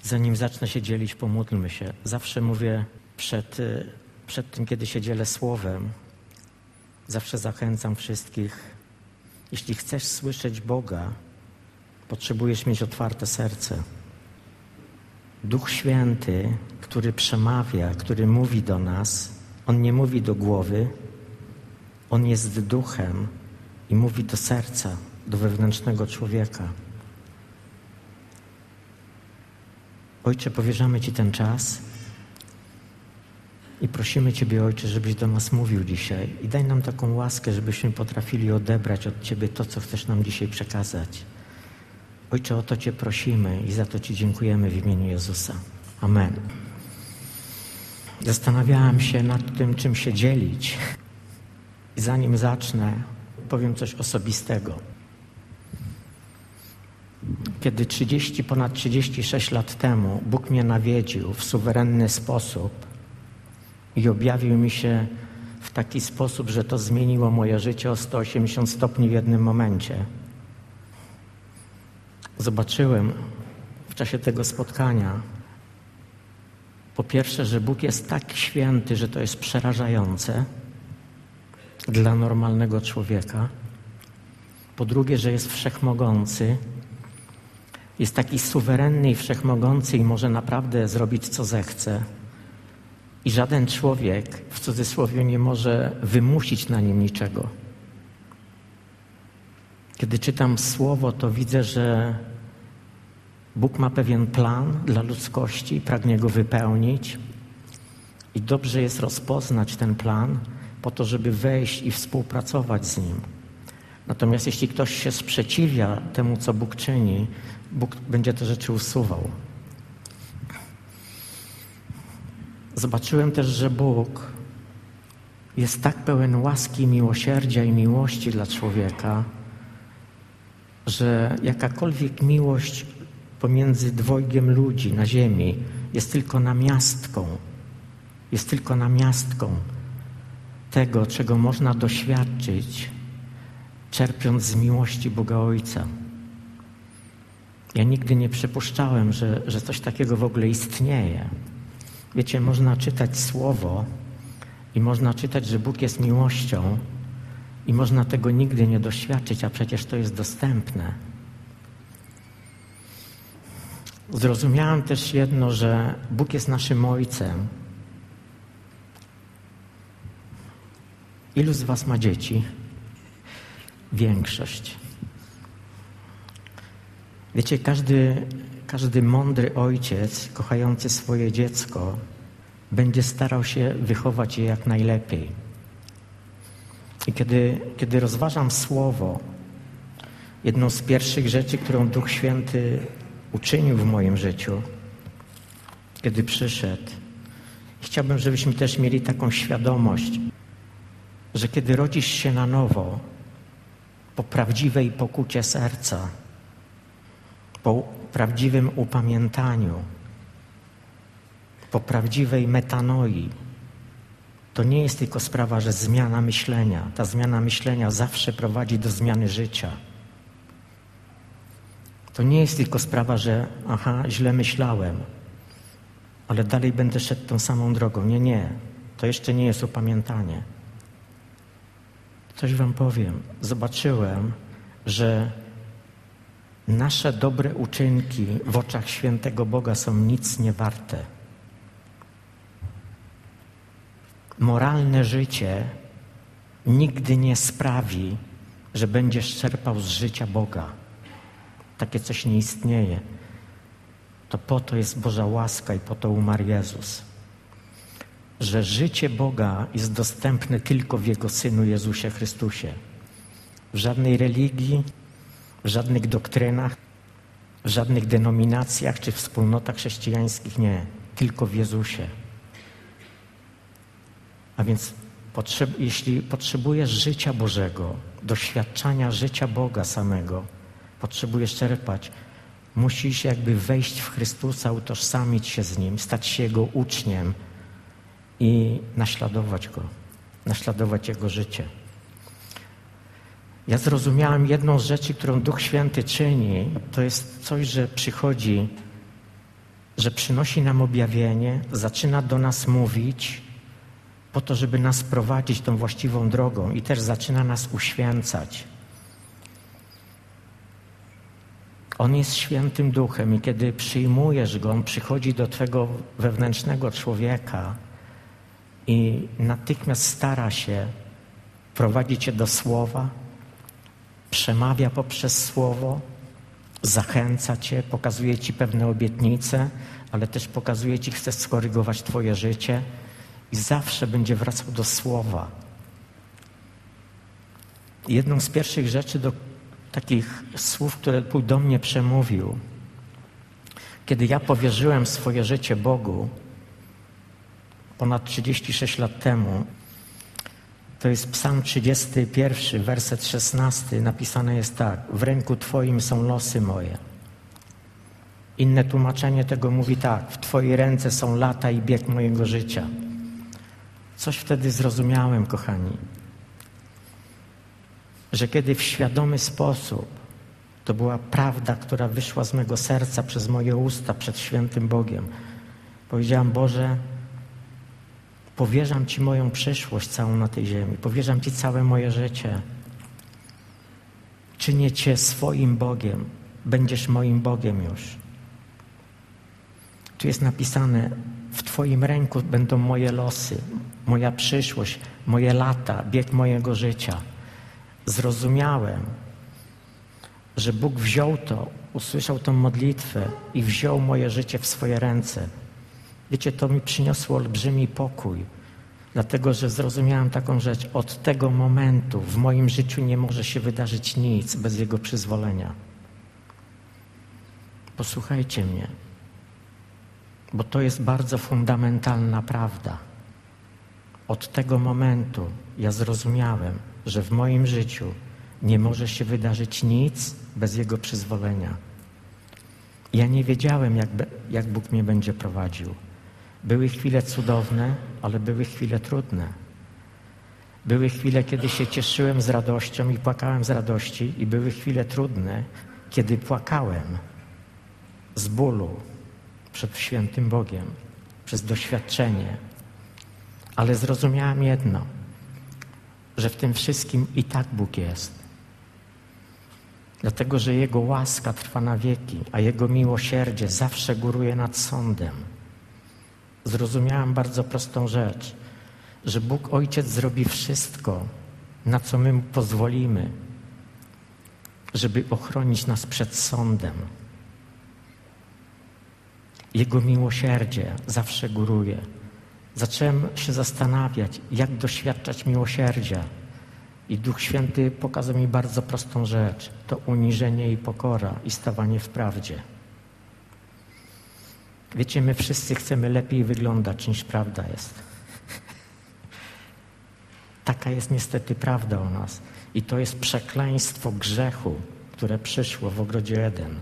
Zanim zacznę się dzielić, pomódlmy się. Zawsze mówię przed tym, kiedy się dzielę słowem, zawsze zachęcam wszystkich, jeśli chcesz słyszeć Boga, potrzebujesz mieć otwarte serce. Duch Święty, który przemawia, który mówi do nas, On nie mówi do głowy, On jest duchem i mówi do serca, do wewnętrznego człowieka. Ojcze, powierzamy Ci ten czas i prosimy Ciebie, Ojcze, żebyś do nas mówił dzisiaj i daj nam taką łaskę, żebyśmy potrafili odebrać od Ciebie to, co chcesz nam dzisiaj przekazać. Ojcze, o to Cię prosimy i za to Ci dziękujemy w imieniu Jezusa. Amen. Zastanawiałem się nad tym, czym się dzielić. I zanim zacznę, powiem coś osobistego. Kiedy ponad 36 lat temu Bóg mnie nawiedził w suwerenny sposób i objawił mi się w taki sposób, że to zmieniło moje życie o 180 stopni w jednym momencie. Zobaczyłem w czasie tego spotkania, po pierwsze, że Bóg jest tak święty, że to jest przerażające dla normalnego człowieka. Po drugie, że jest wszechmogący, jest taki suwerenny i wszechmogący i może naprawdę zrobić, co zechce. I żaden człowiek, w cudzysłowie, nie może wymusić na nim niczego. Kiedy czytam Słowo, to widzę, że Bóg ma pewien plan dla ludzkości, pragnie go wypełnić i dobrze jest rozpoznać ten plan po to, żeby wejść i współpracować z Nim. Natomiast jeśli ktoś się sprzeciwia temu, co Bóg czyni, Bóg będzie te rzeczy usuwał. Zobaczyłem też, że Bóg jest tak pełen łaski, miłosierdzia i miłości dla człowieka, że jakakolwiek miłość pomiędzy dwojgiem ludzi na ziemi jest tylko namiastką tego, czego można doświadczyć, czerpiąc z miłości Boga Ojca. Ja nigdy nie przypuszczałem, że coś takiego w ogóle istnieje. Wiecie, można czytać Słowo i można czytać, że Bóg jest miłością i można tego nigdy nie doświadczyć, a przecież to jest dostępne. Zrozumiałem też jedno, że Bóg jest naszym Ojcem. Ilu z was ma dzieci? Większość. Wiecie, każdy mądry ojciec, kochający swoje dziecko, będzie starał się wychować je jak najlepiej. I kiedy rozważam Słowo, jedną z pierwszych rzeczy, którą Duch Święty uczynił w moim życiu, kiedy przyszedł, chciałbym, żebyśmy też mieli taką świadomość, że kiedy rodzisz się na nowo, po prawdziwej pokucie serca, po prawdziwym upamiętaniu, po prawdziwej metanoi, to nie jest tylko sprawa, że zmiana myślenia. Ta zmiana myślenia zawsze prowadzi do zmiany życia. To nie jest tylko sprawa, że źle myślałem, ale dalej będę szedł tą samą drogą. Nie. To jeszcze nie jest upamiętanie. Coś wam powiem. Zobaczyłem, że nasze dobre uczynki w oczach świętego Boga są nic nie warte. Moralne życie nigdy nie sprawi, że będziesz czerpał z życia Boga. Takie coś nie istnieje. To po to jest Boża łaska i po to umarł Jezus. Że życie Boga jest dostępne tylko w Jego Synu Jezusie Chrystusie. W żadnej religii, w żadnych doktrynach, w żadnych denominacjach czy wspólnotach chrześcijańskich nie. Tylko w Jezusie. A więc jeśli potrzebujesz życia Bożego, doświadczania życia Boga samego, potrzebujesz czerpać, musisz jakby wejść w Chrystusa, utożsamić się z Nim, stać się Jego uczniem i naśladować Go, naśladować Jego życie. Ja zrozumiałem jedną z rzeczy, którą Duch Święty czyni, to jest coś, że przychodzi że przynosi nam objawienie, zaczyna do nas mówić po to, żeby nas prowadzić tą właściwą drogą i też zaczyna nas uświęcać. On jest świętym duchem i kiedy przyjmujesz Go, On przychodzi do twego wewnętrznego człowieka i natychmiast stara się prowadzić cię do słowa, przemawia poprzez słowo, zachęca cię, pokazuje ci pewne obietnice, ale też pokazuje ci, chce skorygować twoje życie i zawsze będzie wracał do słowa. Jedną z pierwszych rzeczy, takich słów, które Bóg do mnie przemówił, kiedy ja powierzyłem swoje życie Bogu ponad 36 lat temu, to jest Psalm 31, werset 16, napisane jest tak: w ręku Twoim są losy moje. Inne tłumaczenie tego mówi tak: w Twojej ręce są lata i bieg mojego życia. Coś wtedy zrozumiałem, kochani, że kiedy w świadomy sposób, to była prawda, która wyszła z mego serca przez moje usta przed świętym Bogiem, powiedziałam: Boże, powierzam Ci moją przyszłość całą na tej ziemi, powierzam Ci całe moje życie. Czynię Cię swoim Bogiem, będziesz moim Bogiem już. Tu jest napisane: w Twoim ręku będą moje losy, moja przyszłość, moje lata, bieg mojego życia. Zrozumiałem, że Bóg wziął to, usłyszał tą modlitwę i wziął moje życie w swoje ręce. Wiecie, to mi przyniosło olbrzymi pokój, dlatego że zrozumiałem taką rzecz: od tego momentu w moim życiu nie może się wydarzyć nic bez Jego przyzwolenia. Posłuchajcie mnie, bo to jest bardzo fundamentalna prawda. Od tego momentu ja zrozumiałem, że w moim życiu nie może się wydarzyć nic bez Jego przyzwolenia. Ja nie wiedziałem, jak Bóg mnie będzie prowadził. Były chwile cudowne, ale były chwile trudne. Były chwile, kiedy się cieszyłem z radością i płakałem z radości, i były chwile trudne, kiedy płakałem z bólu przed świętym Bogiem, przez doświadczenie. Ale zrozumiałem jedno, że w tym wszystkim i tak Bóg jest. Dlatego, że Jego łaska trwa na wieki, a Jego miłosierdzie zawsze góruje nad sądem. Zrozumiałem bardzo prostą rzecz, że Bóg Ojciec zrobi wszystko, na co my Mu pozwolimy, żeby ochronić nas przed sądem. Jego miłosierdzie zawsze góruje. Zacząłem się zastanawiać, jak doświadczać miłosierdzia. I Duch Święty pokazał mi bardzo prostą rzecz. To uniżenie i pokora i stawanie w prawdzie. Wiecie, my wszyscy chcemy lepiej wyglądać, niż prawda jest. Taka jest niestety prawda o nas. I to jest przekleństwo grzechu, które przyszło w ogrodzie Eden.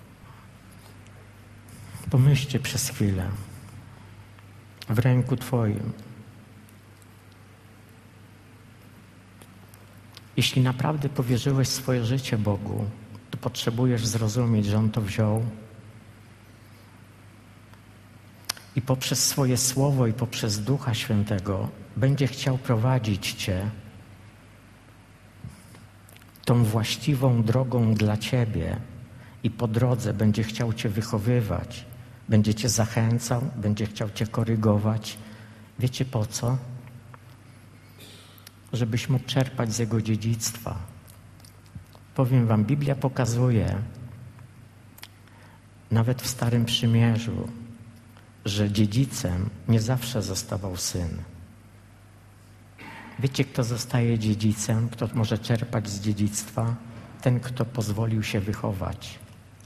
Pomyślcie przez chwilę. W ręku Twoim. Jeśli naprawdę powierzyłeś swoje życie Bogu, to potrzebujesz zrozumieć, że On to wziął i poprzez swoje Słowo i poprzez Ducha Świętego będzie chciał prowadzić Cię tą właściwą drogą dla Ciebie i po drodze będzie chciał Cię wychowywać, będzie Cię zachęcał, będzie chciał Cię korygować. Wiecie po co? Żebyś mógł czerpać z Jego dziedzictwa. Powiem Wam, Biblia pokazuje, nawet w Starym Przymierzu, że dziedzicem nie zawsze zostawał syn. Wiecie, kto zostaje dziedzicem? Kto może czerpać z dziedzictwa? Ten, kto pozwolił się wychować.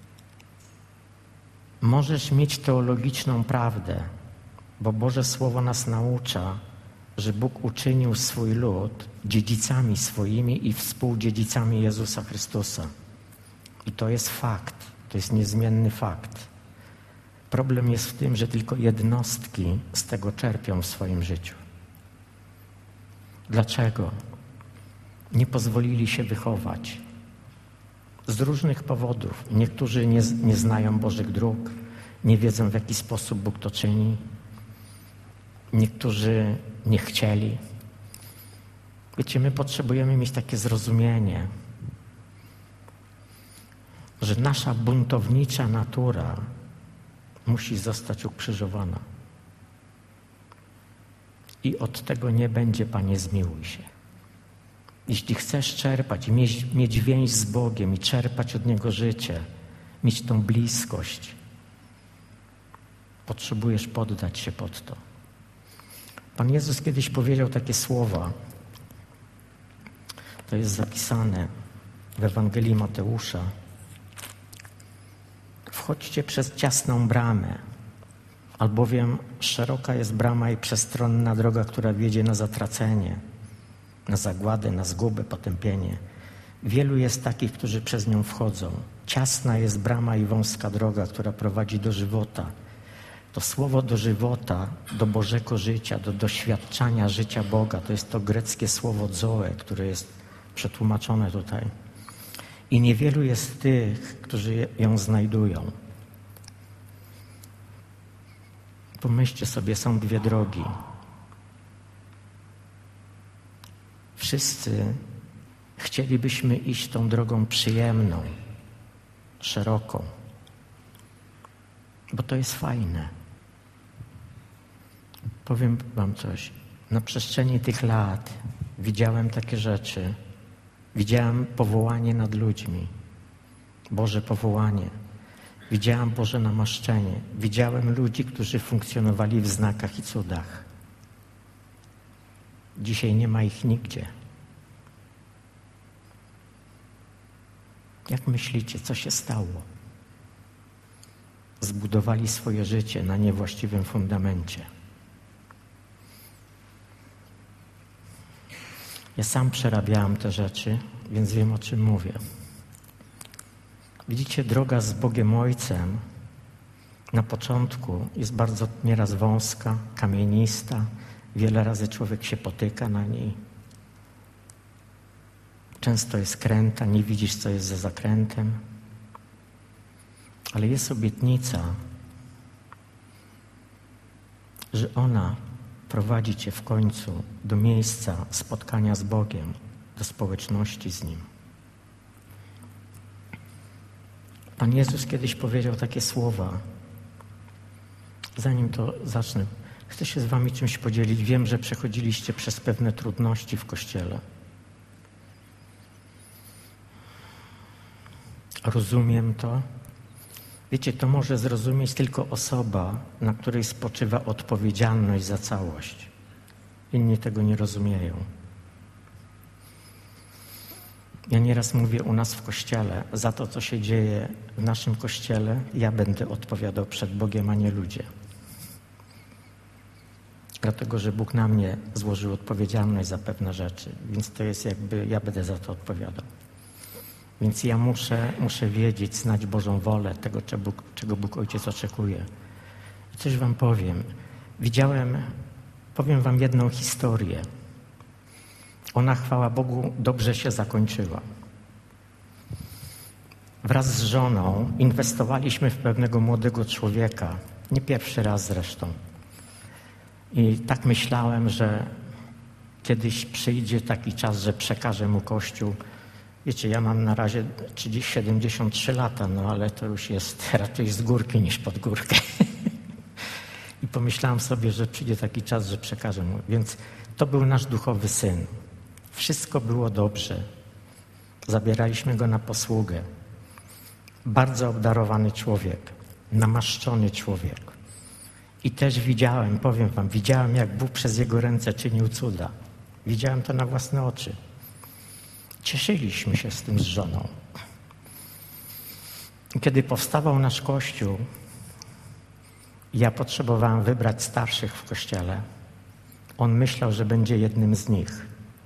Możesz mieć teologiczną prawdę, bo Boże Słowo nas naucza, że Bóg uczynił swój lud dziedzicami swoimi i współdziedzicami Jezusa Chrystusa. I to jest fakt, to jest niezmienny fakt. Problem jest w tym, że tylko jednostki z tego czerpią w swoim życiu. Dlaczego? Nie pozwolili się wychować. Z różnych powodów. Niektórzy nie znają Bożych dróg, nie wiedzą, w jaki sposób Bóg to czyni. Niektórzy nie chcieli. Wiecie, my potrzebujemy mieć takie zrozumienie, że nasza buntownicza natura musi zostać ukrzyżowana. I od tego nie będzie, Panie, zmiłuj się. Jeśli chcesz czerpać i mieć więź z Bogiem i czerpać od Niego życie, mieć tą bliskość, potrzebujesz poddać się pod to. Pan Jezus kiedyś powiedział takie słowa. To jest zapisane w Ewangelii Mateusza. Wchodźcie przez ciasną bramę, albowiem szeroka jest brama i przestronna droga, która wiedzie na zatracenie, na zagładę, na zgubę, potępienie. Wielu jest takich, którzy przez nią wchodzą. Ciasna jest brama i wąska droga, która prowadzi do żywota. To słowo do żywota, do Bożego życia, do doświadczania życia Boga, to jest to greckie słowo zoe, które jest przetłumaczone tutaj. I niewielu jest tych, którzy ją znajdują. Pomyślcie sobie, są dwie drogi. Wszyscy chcielibyśmy iść tą drogą przyjemną, szeroką, bo to jest fajne. Powiem wam coś. Na przestrzeni tych lat widziałem takie rzeczy. Widziałem powołanie nad ludźmi. Boże powołanie. Widziałem Boże namaszczenie. Widziałem ludzi, którzy funkcjonowali w znakach i cudach. Dzisiaj nie ma ich nigdzie. Jak myślicie, co się stało? Zbudowali swoje życie na niewłaściwym fundamencie. Ja sam przerabiałem te rzeczy, więc wiem, o czym mówię. Widzicie, droga z Bogiem Ojcem na początku jest bardzo nieraz wąska, kamienista. Wiele razy człowiek się potyka na niej. Często jest kręta, nie widzisz, co jest za zakrętem. Ale jest obietnica, że ona prowadzi cię w końcu do miejsca spotkania z Bogiem, do społeczności z Nim. Pan Jezus kiedyś powiedział takie słowa. Zanim to zacznę, chcę się z wami czymś podzielić. Wiem, że przechodziliście przez pewne trudności w Kościele. Rozumiem to. Wiecie, to może zrozumieć tylko osoba, na której spoczywa odpowiedzialność za całość. Inni tego nie rozumieją. Ja nieraz mówię u nas w Kościele, za to, co się dzieje w naszym Kościele, ja będę odpowiadał przed Bogiem, a nie ludzie. Dlatego, że Bóg na mnie złożył odpowiedzialność za pewne rzeczy, więc to jest jakby, ja będę za to odpowiadał. Więc ja muszę wiedzieć, znać Bożą wolę, tego, czego Bóg Ojciec oczekuje. I coś wam powiem. Powiem wam jedną historię. Ona, chwała Bogu, dobrze się zakończyła. Wraz z żoną inwestowaliśmy w pewnego młodego człowieka. Nie pierwszy raz zresztą. I tak myślałem, że kiedyś przyjdzie taki czas, że przekażę mu Kościół. Wiecie, ja mam na razie 73 lata, no ale to już jest raczej z górki niż pod górkę. I pomyślałem sobie, że przyjdzie taki czas, że przekażę mu. Więc to był nasz duchowy syn. Wszystko było dobrze. Zabieraliśmy go na posługę. Bardzo obdarowany człowiek, namaszczony człowiek. I też powiem wam, widziałem, jak Bóg przez jego ręce czynił cuda. Widziałem to na własne oczy. Cieszyliśmy się z tym z żoną. Kiedy powstawał nasz Kościół, ja potrzebowałem wybrać starszych w Kościele. On myślał, że będzie jednym z nich.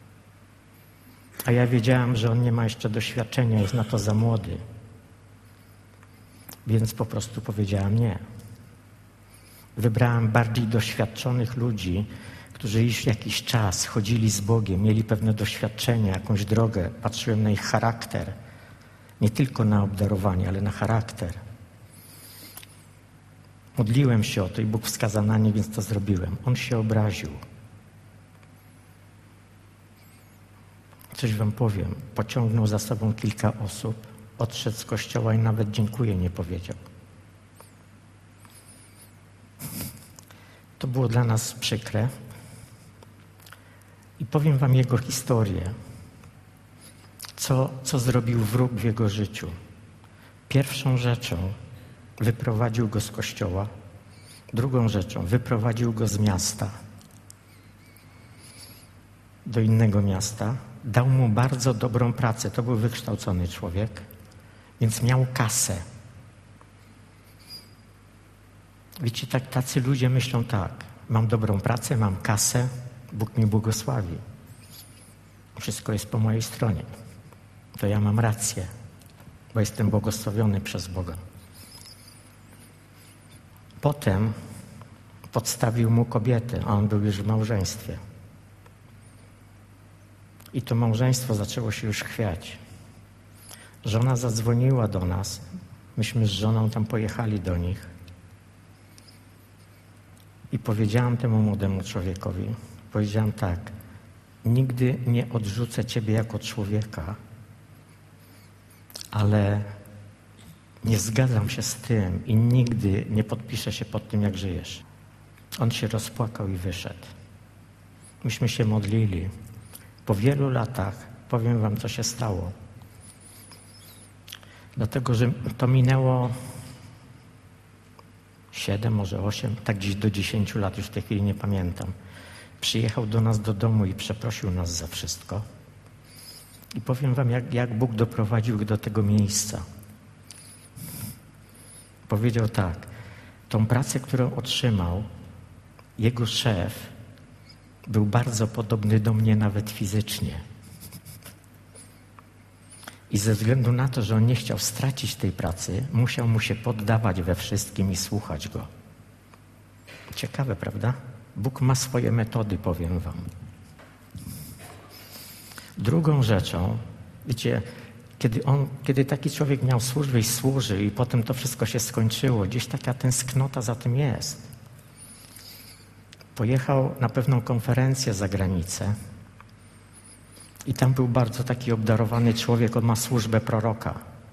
A ja wiedziałem, że on nie ma jeszcze doświadczenia, jest na to za młody. Więc po prostu powiedziałem nie. Wybrałem bardziej doświadczonych ludzi, którzy już jakiś czas chodzili z Bogiem, mieli pewne doświadczenia, jakąś drogę. Patrzyłem na ich charakter. Nie tylko na obdarowanie, ale na charakter. Modliłem się o to i Bóg wskazał na nie, więc to zrobiłem. On się obraził. Coś wam powiem. Pociągnął za sobą kilka osób, odszedł z kościoła i nawet dziękuję nie powiedział. To było dla nas przykre. I powiem wam jego historię. Co zrobił wróg w jego życiu. Pierwszą rzeczą wyprowadził go z kościoła. Drugą rzeczą wyprowadził go z miasta do innego miasta. Dał mu bardzo dobrą pracę. To był wykształcony człowiek, więc miał kasę. Wiecie, tacy ludzie myślą tak. Mam dobrą pracę, mam kasę, Bóg mi błogosławi. Wszystko jest po mojej stronie. To ja mam rację, bo jestem błogosławiony przez Boga. Potem podstawił mu kobietę, a on był już w małżeństwie. I to małżeństwo zaczęło się już chwiać. Żona zadzwoniła do nas. Myśmy z żoną tam pojechali do nich. I powiedziałam temu młodemu człowiekowi, powiedziałam tak, nigdy nie odrzucę ciebie jako człowieka, ale nie zgadzam się z tym i nigdy nie podpiszę się pod tym, jak żyjesz. On się rozpłakał i wyszedł. Myśmy się modlili. Po wielu latach powiem wam, co się stało. Dlatego, że to minęło 7, może 8, tak gdzieś do 10 lat, już w tej chwili nie pamiętam. Przyjechał do nas do domu i przeprosił nas za wszystko. I powiem wam, jak Bóg doprowadził do tego miejsca. Powiedział tak, tą pracę, którą otrzymał, jego szef był bardzo podobny do mnie nawet fizycznie. I ze względu na to, że on nie chciał stracić tej pracy, musiał mu się poddawać we wszystkim i słuchać go. Ciekawe, prawda? Bóg ma swoje metody, powiem wam. Drugą rzeczą, wiecie, kiedy taki człowiek miał służbę i służy i potem to wszystko się skończyło, gdzieś taka tęsknota za tym jest. Pojechał na pewną konferencję za granicę i tam był bardzo taki obdarowany człowiek, on ma służbę proroka.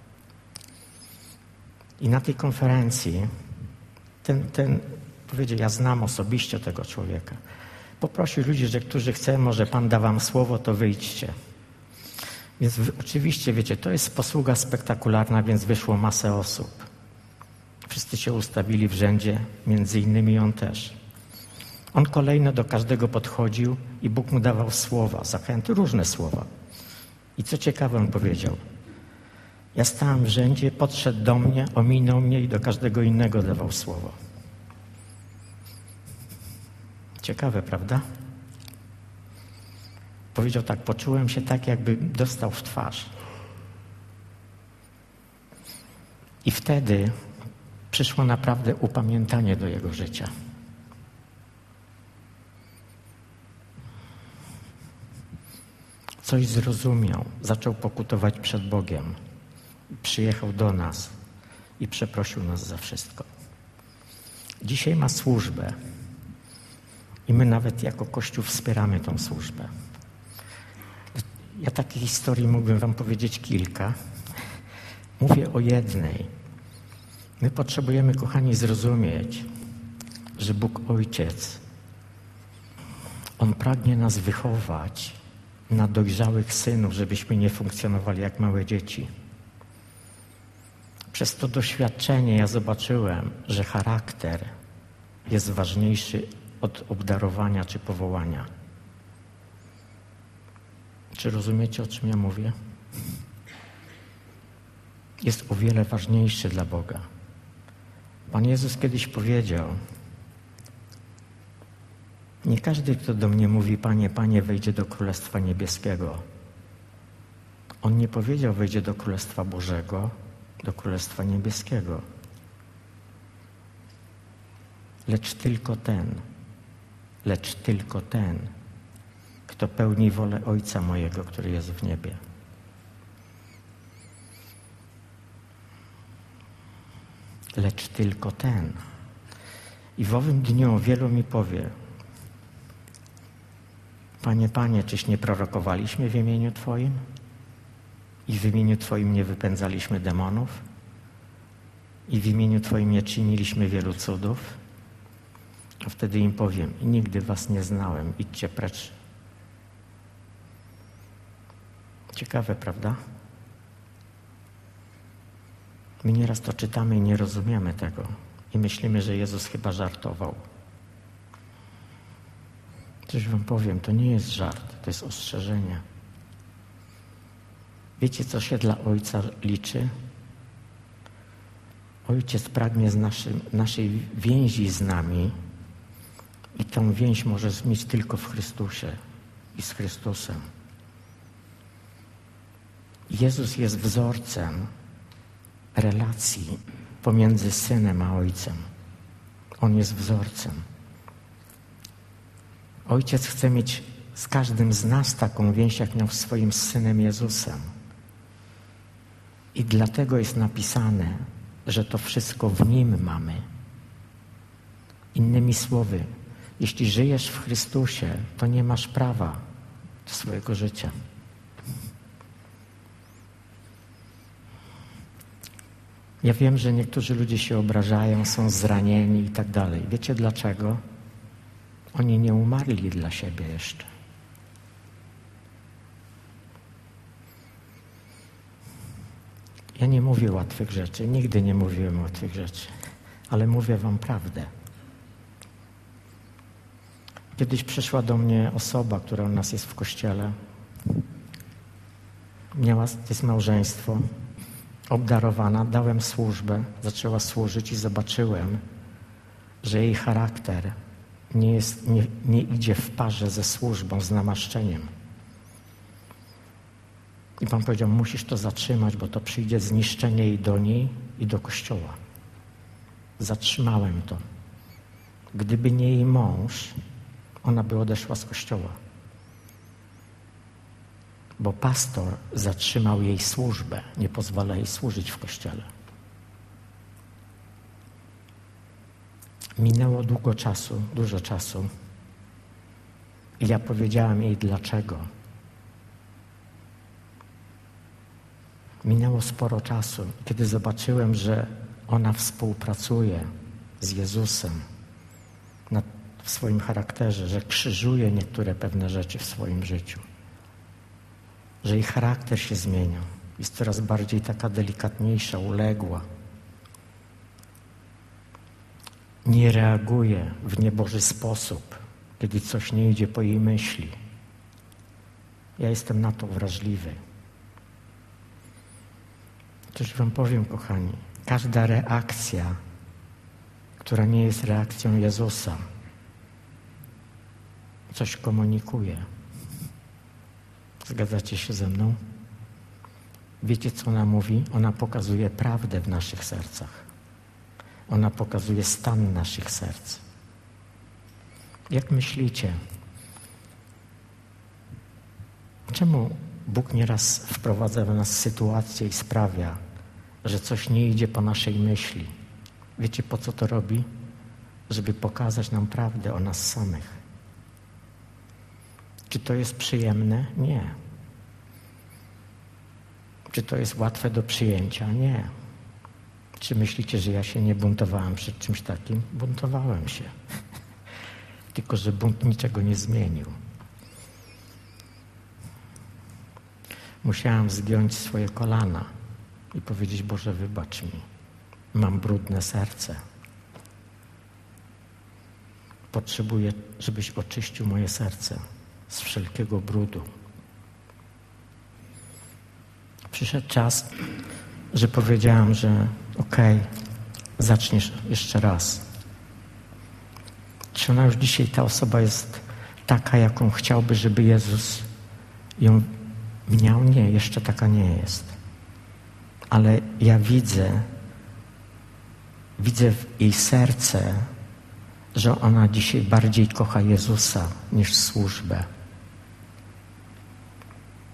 I na tej konferencji ten powiedział, ja znam osobiście tego człowieka. Poprosił ludzi, że którzy chce, może Pan da wam słowo, to wyjdźcie. Więc oczywiście, wiecie, to jest posługa spektakularna, więc wyszło masę osób. Wszyscy się ustawili w rzędzie, między innymi on też. On kolejno do każdego podchodził i Bóg mu dawał słowa, zachęty, różne słowa. I co ciekawe, on powiedział, ja stałem w rzędzie, podszedł do mnie, ominął mnie i do każdego innego dawał słowo. Ciekawe, prawda? Powiedział tak, poczułem się tak, jakby dostał w twarz. I wtedy przyszło naprawdę upamiętanie do jego życia. Coś zrozumiał, zaczął pokutować przed Bogiem. Przyjechał do nas i przeprosił nas za wszystko. Dzisiaj ma służbę i my nawet jako Kościół wspieramy tą służbę. Ja takiej historii mógłbym wam powiedzieć kilka. Mówię o jednej. My potrzebujemy, kochani, zrozumieć, że Bóg Ojciec, On pragnie nas wychować na dojrzałych synów, żebyśmy nie funkcjonowali jak małe dzieci. Przez to doświadczenie ja zobaczyłem, że charakter jest ważniejszy od obdarowania czy powołania. Czy rozumiecie, o czym ja mówię? Jest o wiele ważniejszy dla Boga. Pan Jezus kiedyś powiedział, nie każdy, kto do mnie mówi, Panie, Panie, wejdzie do Królestwa Niebieskiego. On nie powiedział, wejdzie do Królestwa Bożego, do Królestwa Niebieskiego. Lecz tylko ten, kto pełni wolę Ojca mojego, który jest w niebie. Lecz tylko ten. I w owym dniu wielu mi powie: Panie, Panie, czyś nie prorokowaliśmy w imieniu Twoim? I w imieniu Twoim nie wypędzaliśmy demonów? I w imieniu Twoim nie czyniliśmy wielu cudów? A wtedy im powiem: nigdy was nie znałem, idźcie precz. Ciekawe, prawda? My nieraz to czytamy i nie rozumiemy tego. I myślimy, że Jezus chyba żartował. Coś wam powiem, to nie jest żart, to jest ostrzeżenie. Wiecie, co się dla Ojca liczy? Ojciec pragnie naszej więzi z nami i tą więź może mieć tylko w Chrystusie i z Chrystusem. Jezus jest wzorcem relacji pomiędzy Synem a Ojcem. On jest wzorcem. Ojciec chce mieć z każdym z nas taką więź, jak miał z swoim Synem Jezusem. I dlatego jest napisane, że to wszystko w Nim mamy. Innymi słowy, jeśli żyjesz w Chrystusie, to nie masz prawa do swojego życia. Ja wiem, że niektórzy ludzie się obrażają, są zranieni i tak dalej. Wiecie dlaczego? Oni nie umarli dla siebie jeszcze. Ja nie mówię łatwych rzeczy, nigdy nie mówiłem łatwych rzeczy, ale mówię wam prawdę. Kiedyś przyszła do mnie osoba, która u nas jest w kościele. To jest małżeństwo, obdarowana, dałem służbę, zaczęła służyć i zobaczyłem, że jej charakter nie idzie w parze ze służbą, z namaszczeniem. I Pan powiedział: musisz to zatrzymać, bo to przyjdzie zniszczenie i do niej, i do Kościoła. Zatrzymałem to. Gdyby nie jej mąż, ona by odeszła z Kościoła. Bo pastor zatrzymał jej służbę, nie pozwala jej służyć w Kościele. Minęło dużo czasu. I ja powiedziałem jej dlaczego. Minęło sporo czasu, kiedy zobaczyłem, że ona współpracuje z Jezusem w swoim charakterze, że krzyżuje niektóre pewne rzeczy w swoim życiu. Że jej charakter się zmienia. Jest coraz bardziej taka delikatniejsza, uległa. Nie reaguje w nieboży sposób, kiedy coś nie idzie po jej myśli. Ja jestem na to wrażliwy. Coś wam powiem, kochani. Każda reakcja, która nie jest reakcją Jezusa, coś komunikuje. Zgadzacie się ze mną? Wiecie, co ona mówi? Ona pokazuje prawdę w naszych sercach. Ona pokazuje stan naszych serc. Jak myślicie? Czemu Bóg nieraz wprowadza w nas sytuację i sprawia, że coś nie idzie po naszej myśli? Wiecie, po co to robi? Żeby pokazać nam prawdę o nas samych. Czy to jest przyjemne? Nie. Czy to jest łatwe do przyjęcia? Nie. Czy myślicie, że ja się nie buntowałem przed czymś takim? Buntowałem się. Tylko że bunt niczego nie zmienił. Musiałem zgiąć swoje kolana i powiedzieć: Boże, wybacz mi. Mam brudne serce. Potrzebuję, żebyś oczyścił moje serce z wszelkiego brudu. Przyszedł czas, że powiedziałam, że okej, zaczniesz jeszcze raz. Czy ona już dzisiaj, ta osoba jest taka, jaką chciałby, żeby Jezus ją miał? Nie, jeszcze taka nie jest. Ale ja widzę w jej serce, że ona dzisiaj bardziej kocha Jezusa niż służbę.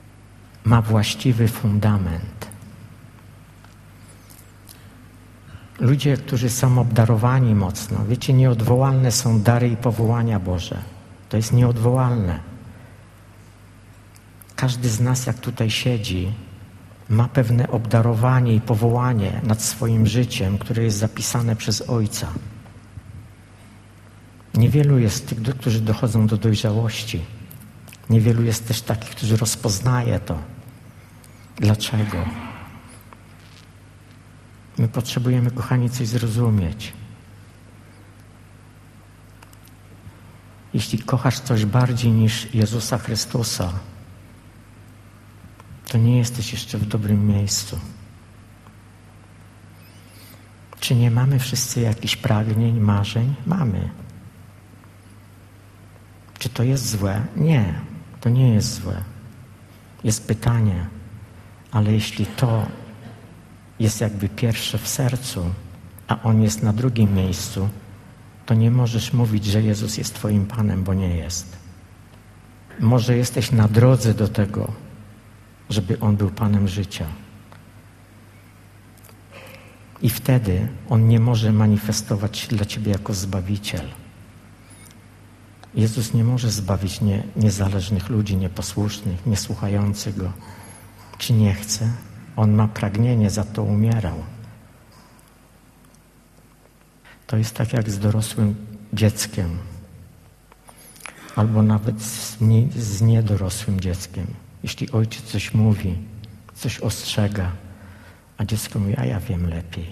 Ma właściwy fundament. Ludzie, którzy są obdarowani mocno, wiecie, nieodwołalne są dary i powołania Boże. To jest nieodwołalne. Każdy z nas, jak tutaj siedzi, ma pewne obdarowanie i powołanie nad swoim życiem, które jest zapisane przez Ojca. Niewielu jest tych, którzy dochodzą do dojrzałości. Niewielu jest też takich, którzy rozpoznaje to. Dlaczego? My potrzebujemy, kochani, coś zrozumieć. Jeśli kochasz coś bardziej niż Jezusa Chrystusa, to nie jesteś jeszcze w dobrym miejscu. Czy nie mamy wszyscy jakichś pragnień, marzeń? Mamy. Czy to jest złe? Nie, to nie jest złe. Jest pytanie, ale jeśli to jest jakby pierwsze w sercu, a On jest na drugim miejscu, to nie możesz mówić, że Jezus jest Twoim Panem, bo nie jest. Może jesteś na drodze do tego, żeby On był Panem życia. I wtedy On nie może manifestować się dla Ciebie jako Zbawiciel. Jezus nie może zbawić niezależnych ludzi, nieposłusznych, niesłuchających Go. Czy nie chce? On ma pragnienie, za to umierał. To jest tak jak z dorosłym dzieckiem. Albo nawet z niedorosłym dzieckiem. Jeśli ojciec coś mówi, coś ostrzega, a dziecko mówi, a ja wiem lepiej.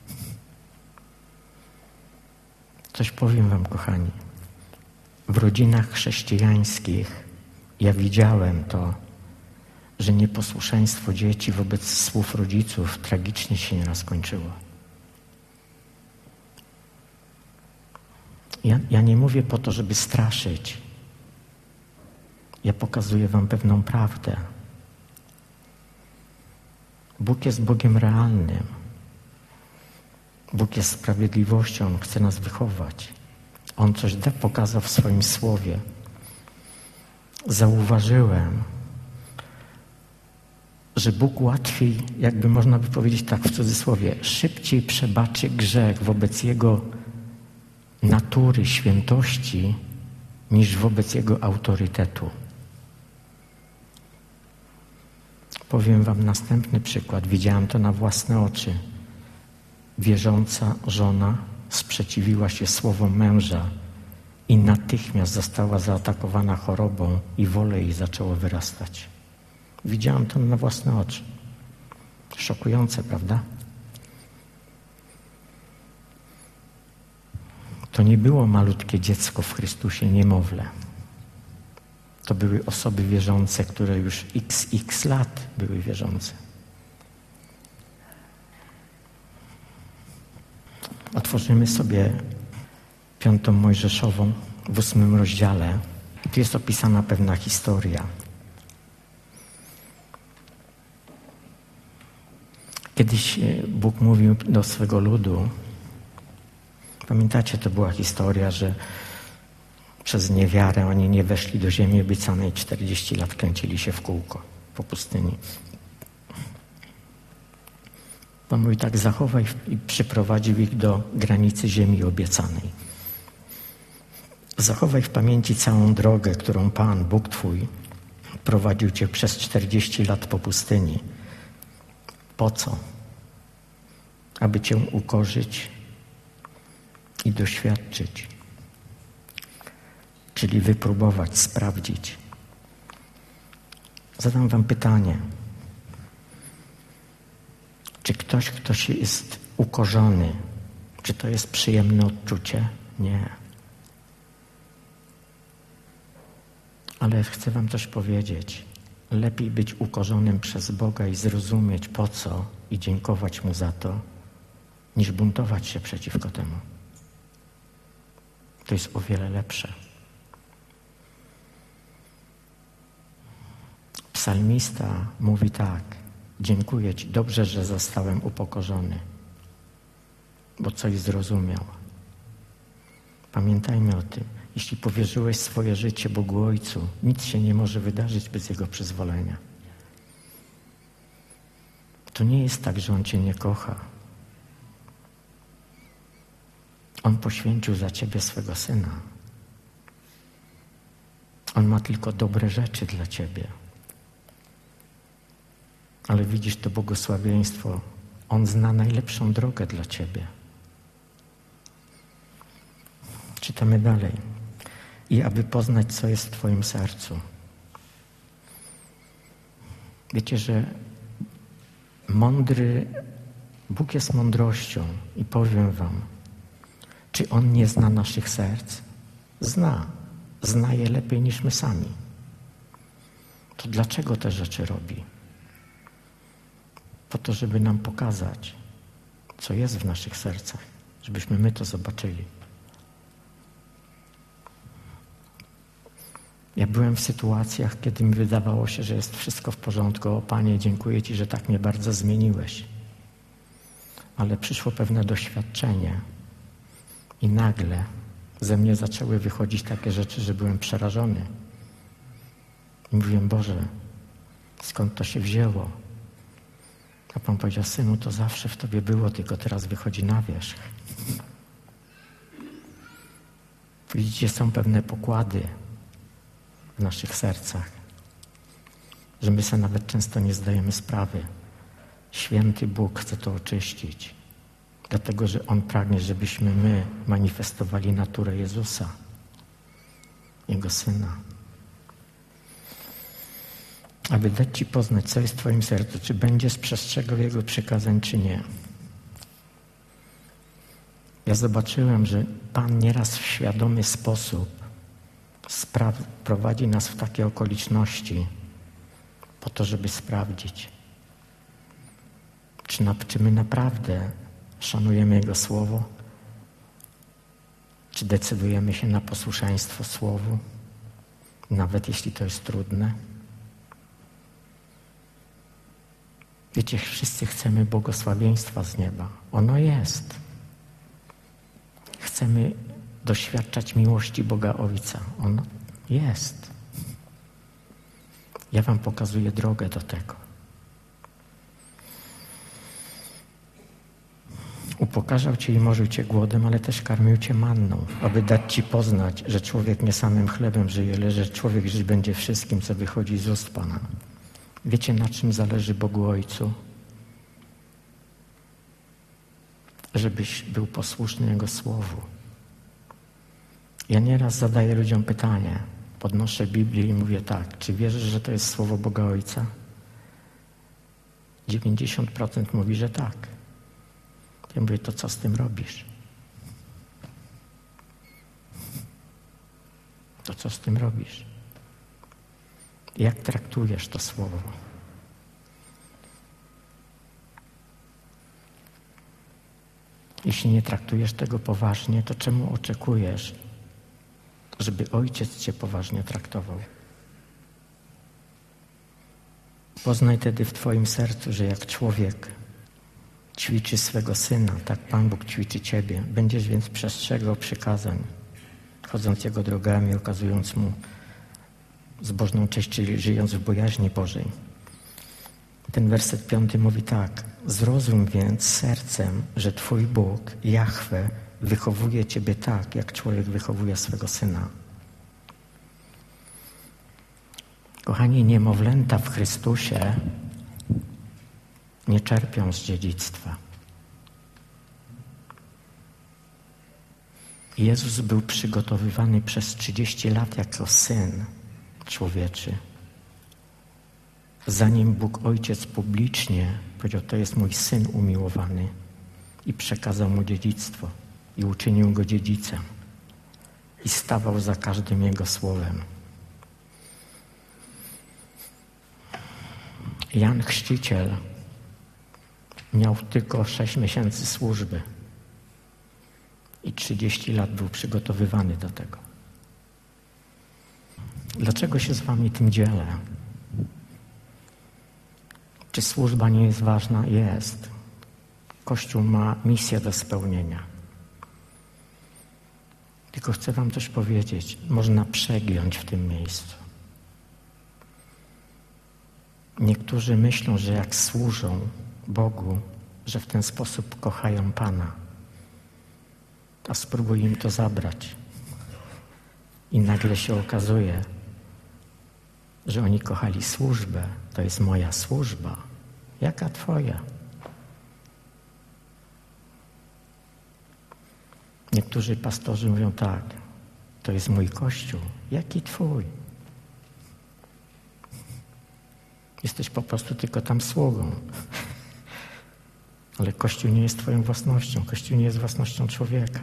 Coś powiem wam, kochani. W rodzinach chrześcijańskich ja widziałem to, że nieposłuszeństwo dzieci wobec słów rodziców tragicznie się nieraz skończyło. Ja nie mówię po to, żeby straszyć. Ja pokazuję wam pewną prawdę. Bóg jest Bogiem realnym. Bóg jest sprawiedliwością, On chce nas wychować. On coś pokazał w swoim słowie. Zauważyłem, że Bóg łatwiej, jakby można by powiedzieć tak w cudzysłowie, szybciej przebaczy grzech wobec Jego natury, świętości, niż wobec Jego autorytetu. Powiem wam następny przykład. Widziałem to na własne oczy. Wierząca żona sprzeciwiła się słowom męża i natychmiast została zaatakowana chorobą i wolę jej zaczęło wyrastać. Widziałem to na własne oczy. Szokujące, prawda? To nie było malutkie dziecko w Chrystusie, niemowlę. To były osoby wierzące, które już x lat były wierzące. Otworzymy sobie 5 Mojżeszową w 8 rozdziale. Tu jest opisana pewna historia. Kiedyś Bóg mówił do swego ludu, pamiętacie, to była historia, że przez niewiarę oni nie weszli do ziemi obiecanej, 40 lat kręcili się w kółko po pustyni. Pan mówi tak, zachowaj i przyprowadził ich do granicy ziemi obiecanej. Zachowaj w pamięci całą drogę, którą Pan, Bóg Twój, prowadził Cię przez 40 lat po pustyni. Po co? Aby Cię ukorzyć i doświadczyć. Czyli wypróbować, sprawdzić. Zadam wam pytanie. Czy ktoś, kto się jest ukorzony, czy to jest przyjemne odczucie? Nie. Ale chcę wam coś powiedzieć. Lepiej być ukorzonym przez Boga i zrozumieć po co i dziękować Mu za to, niż buntować się przeciwko temu. To jest o wiele lepsze. Psalmista mówi tak: dziękuję Ci, dobrze, że zostałem upokorzony, bo coś zrozumiał. Pamiętajmy o tym. Jeśli powierzyłeś swoje życie Bogu Ojcu, nic się nie może wydarzyć bez Jego przyzwolenia. To nie jest tak, że On Cię nie kocha. On poświęcił za ciebie swego Syna. On ma tylko dobre rzeczy dla ciebie. Ale widzisz to błogosławieństwo. On zna najlepszą drogę dla ciebie. Czytamy dalej. I aby poznać, co jest w twoim sercu. Wiecie, że Bóg jest mądrością i powiem wam, czy On nie zna naszych serc? Zna. Zna je lepiej niż my sami. To dlaczego te rzeczy robi? Po to, żeby nam pokazać, co jest w naszych sercach, żebyśmy my to zobaczyli. Ja byłem w sytuacjach, kiedy mi wydawało się, że jest wszystko w porządku. O Panie, dziękuję Ci, że tak mnie bardzo zmieniłeś. Ale przyszło pewne doświadczenie i nagle ze mnie zaczęły wychodzić takie rzeczy, że byłem przerażony. I mówiłem, Boże, skąd to się wzięło? A Pan powiedział, Synu, to zawsze w Tobie było, tylko teraz wychodzi na wierzch. Widzicie, są pewne pokłady w naszych sercach, że my sobie nawet często nie zdajemy sprawy. Święty Bóg chce to oczyścić, dlatego że On pragnie, żebyśmy my manifestowali naturę Jezusa, Jego Syna. Aby dać Ci poznać, co jest w Twoim sercu, czy będziesz przestrzegał Jego przykazań, czy nie. Ja zobaczyłem, że Pan nieraz w świadomy sposób prowadzi nas w takie okoliczności po to, żeby sprawdzić, czy my naprawdę szanujemy Jego Słowo, czy decydujemy się na posłuszeństwo Słowu, nawet jeśli to jest trudne. Wiecie, wszyscy chcemy błogosławieństwa z nieba. Ono jest. Chcemy doświadczać miłości Boga Ojca. On jest. Ja wam pokazuję drogę do tego. Upokarzał cię i morzył cię głodem, ale też karmił cię manną, aby dać ci poznać, że człowiek nie samym chlebem żyje, lecz że człowiek żyć będzie wszystkim, co wychodzi z ust Pana. Wiecie, na czym zależy Bogu Ojcu? Żebyś był posłuszny Jego Słowu. Ja nieraz zadaję ludziom pytanie, podnoszę Biblię i mówię tak, czy wierzysz, że to jest Słowo Boga Ojca? 90% mówi, że tak. Ja mówię, to co z tym robisz? To co z tym robisz? Jak traktujesz to Słowo? Jeśli nie traktujesz tego poważnie, to czemu oczekujesz, żeby Ojciec cię poważnie traktował? Poznaj tedy w twoim sercu, że jak człowiek ćwiczy swego Syna, tak Pan Bóg ćwiczy ciebie. Będziesz więc przestrzegał przykazań, chodząc Jego drogami, okazując Mu zbożną cześć, czyli żyjąc w bojaźni Bożej. Ten werset 5 mówi tak. Zrozum więc sercem, że Twój Bóg, Jahwe, wychowuje ciebie tak, jak człowiek wychowuje swego syna. Kochani, niemowlęta w Chrystusie nie czerpią z dziedzictwa. Jezus był przygotowywany przez 30 lat jako Syn człowieczy. Zanim Bóg Ojciec publicznie powiedział, to jest mój Syn umiłowany i przekazał Mu dziedzictwo i uczynił Go dziedzicem i stawał za każdym Jego słowem. Jan Chrzciciel miał tylko 6 miesięcy służby i 30 lat był przygotowywany do tego. Dlaczego się z wami tym dzielę? Czy służba nie jest ważna? Jest. Kościół ma misję do spełnienia. Tylko chcę wam coś powiedzieć. Można przegiąć w tym miejscu. Niektórzy myślą, że jak służą Bogu, że w ten sposób kochają Pana. a spróbuj im to zabrać. I nagle się okazuje, że oni kochali służbę. To jest moja służba. Jaka twoja? Niektórzy pastorzy mówią tak, to jest mój Kościół. Jaki twój? Jesteś po prostu tylko tam sługą. Ale Kościół nie jest twoją własnością. Kościół nie jest własnością człowieka.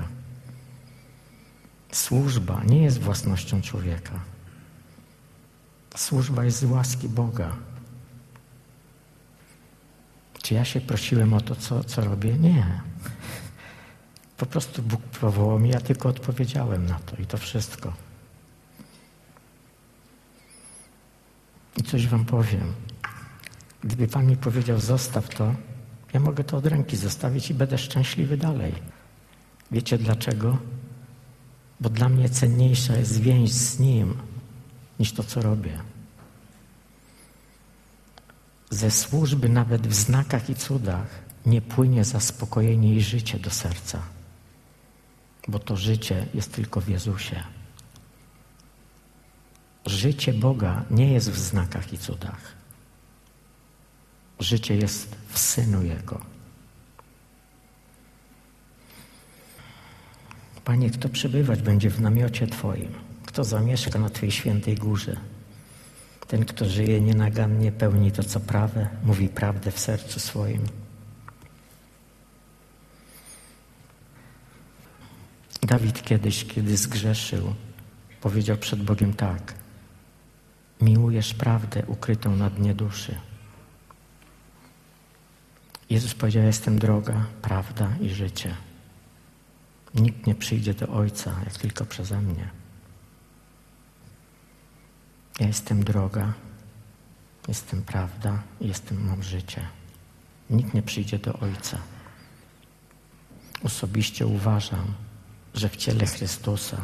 Służba nie jest własnością człowieka. Służba jest z łaski Boga. Czy ja się prosiłem o to, co robię? Nie. Po prostu Bóg powołał mnie, ja tylko odpowiedziałem na to i to wszystko. I coś wam powiem. Gdyby Pan mi powiedział, zostaw to, ja mogę to od ręki zostawić i będę szczęśliwy dalej. Wiecie dlaczego? Bo dla mnie cenniejsza jest więź z Nim, niż to, co robię. Ze służby nawet w znakach i cudach nie płynie zaspokojenie i życie do serca, bo to życie jest tylko w Jezusie. Życie Boga nie jest w znakach i cudach. Życie jest w Synu Jego. Panie, kto przebywać będzie w namiocie Twoim? Kto zamieszka na Twojej świętej górze? Ten, kto żyje nienagannie, pełni to, co prawe, mówi prawdę w sercu swoim. Dawid kiedyś, kiedy zgrzeszył, powiedział przed Bogiem tak: miłujesz prawdę ukrytą na dnie duszy. Jezus powiedział: ja jestem droga, prawda i życie. Nikt nie przyjdzie do Ojca, jak tylko przeze mnie. Ja jestem droga, jestem prawda i mam życie. Nikt nie przyjdzie do Ojca. Osobiście uważam, że w ciele Chrystusa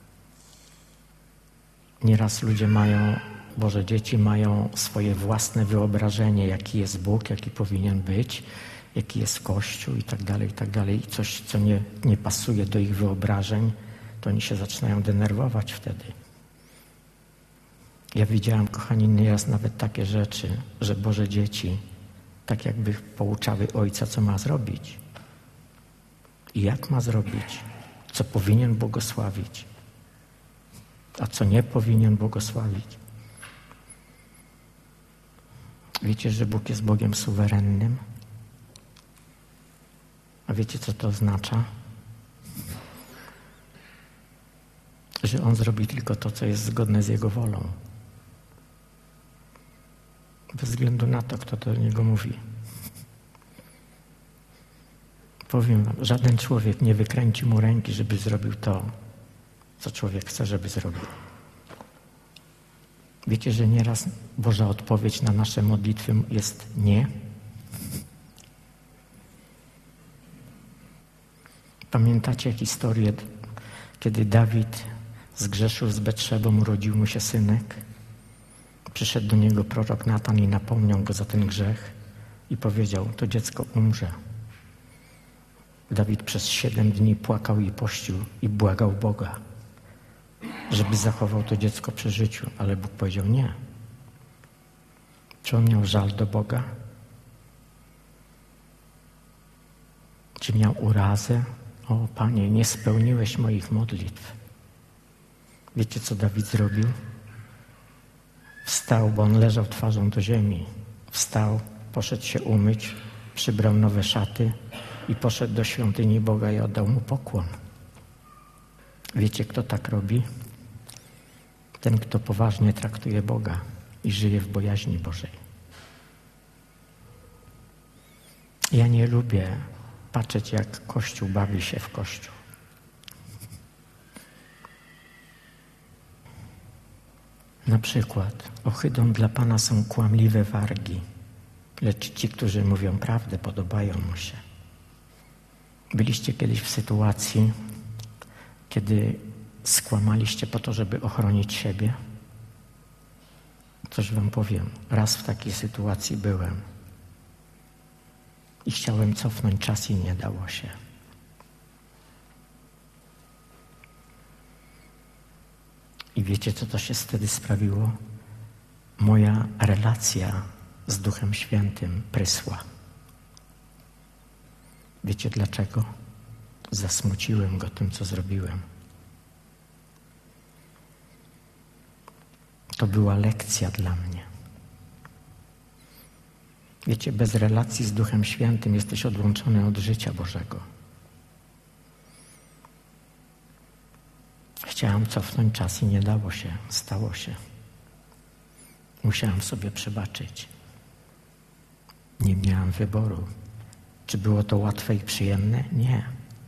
nieraz ludzie Boże dzieci mają swoje własne wyobrażenie, jaki jest Bóg, jaki powinien być, jaki jest Kościół i tak dalej. I coś, co nie pasuje do ich wyobrażeń, to oni się zaczynają denerwować wtedy. Ja widziałem, kochani, nieraz nawet takie rzeczy, że Boże dzieci tak jakby pouczały Ojca, co ma zrobić i jak ma zrobić, co powinien błogosławić, a co nie powinien błogosławić. Wiecie, że Bóg jest Bogiem suwerennym? A wiecie, co to oznacza? Że On zrobi tylko to, co jest zgodne z Jego wolą. Bez względu na to, kto do Niego mówi. Powiem wam, żaden człowiek nie wykręci mu ręki, żeby zrobił to, co człowiek chce, żeby zrobił. Wiecie, że nieraz Boża odpowiedź na nasze modlitwy jest nie? Pamiętacie historię, kiedy Dawid zgrzeszył z Betrzebą, urodził mu się synek? Przyszedł do niego prorok Natan i napomniał go za ten grzech i powiedział: to dziecko umrze. Dawid przez 7 dni płakał i pościł i błagał Boga, żeby zachował to dziecko przy życiu, ale Bóg powiedział nie. Czy on miał żal do Boga? Czy miał urazę? O Panie, nie spełniłeś moich modlitw. Wiecie, co Dawid zrobił? Wstał, bo on leżał twarzą do ziemi. Wstał, poszedł się umyć, przybrał nowe szaty i poszedł do świątyni Boga i oddał mu pokłon. Wiecie, kto tak robi? Ten, kto poważnie traktuje Boga i żyje w bojaźni Bożej. Ja nie lubię patrzeć, jak Kościół bawi się w Kościół. Na przykład ohydą dla Pana są kłamliwe wargi, lecz ci, którzy mówią prawdę, podobają mu się. Byliście kiedyś w sytuacji, kiedy skłamaliście po to, żeby ochronić siebie? Coś wam powiem. Raz w takiej sytuacji byłem i chciałem cofnąć czas i nie dało się. I wiecie, co to się wtedy sprawiło? Moja relacja z Duchem Świętym prysła. Wiecie dlaczego? Zasmuciłem Go tym, co zrobiłem. To była lekcja dla mnie. Wiecie, bez relacji z Duchem Świętym jesteś odłączony od życia Bożego. Chciałem cofnąć czas i nie dało się, stało się. Musiałem sobie przebaczyć. Nie miałem wyboru. Czy było to łatwe i przyjemne? Nie.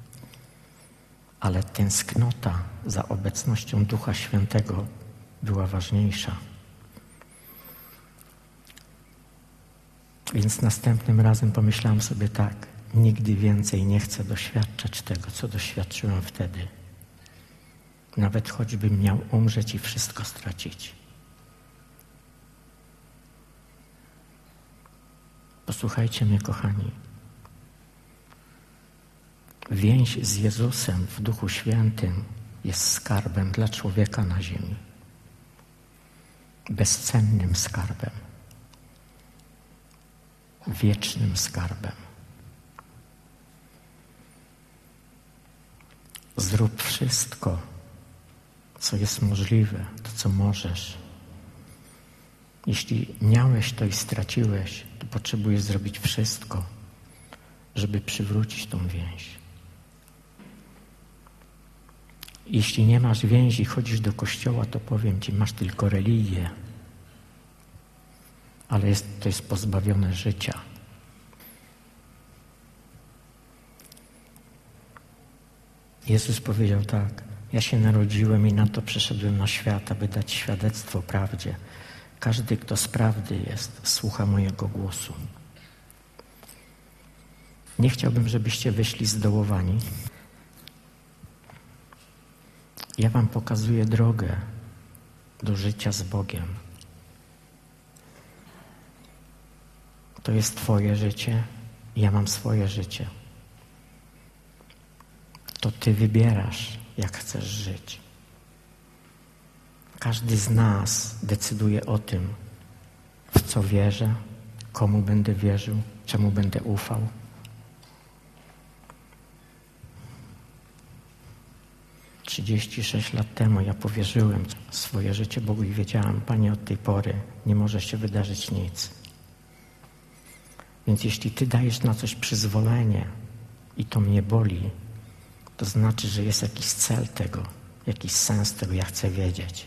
Ale tęsknota za obecnością Ducha Świętego była ważniejsza. Więc następnym razem pomyślałem sobie tak, nigdy więcej nie chcę doświadczać tego, co doświadczyłem wtedy. Nawet choćbym miał umrzeć i wszystko stracić. Posłuchajcie mnie, kochani. Więź z Jezusem w Duchu Świętym jest skarbem dla człowieka na ziemi. Bezcennym skarbem. Wiecznym skarbem. Zrób wszystko, co jest możliwe, to co możesz. Jeśli miałeś to i straciłeś, to potrzebujesz zrobić wszystko, żeby przywrócić tą więź. Jeśli nie masz więzi, chodzisz do kościoła, to powiem Ci, masz tylko religię, ale to jest pozbawione życia. Jezus powiedział tak, ja się narodziłem i na to przyszedłem na świat, aby dać świadectwo prawdzie. Każdy, kto z prawdy jest, słucha mojego głosu. Nie chciałbym, żebyście wyszli zdołowani. Ja wam pokazuję drogę do życia z Bogiem. To jest twoje życie, ja mam swoje życie. To ty wybierasz, jak chcesz żyć. Każdy z nas decyduje o tym, w co wierzę, komu będę wierzył, czemu będę ufał. – 36 lat temu ja powierzyłem swoje życie Bogu i wiedziałem, Panie, od tej pory nie może się wydarzyć nic. Więc jeśli Ty dajesz na coś przyzwolenie i to mnie boli, to znaczy, że jest jakiś cel tego, jakiś sens tego, ja chcę wiedzieć.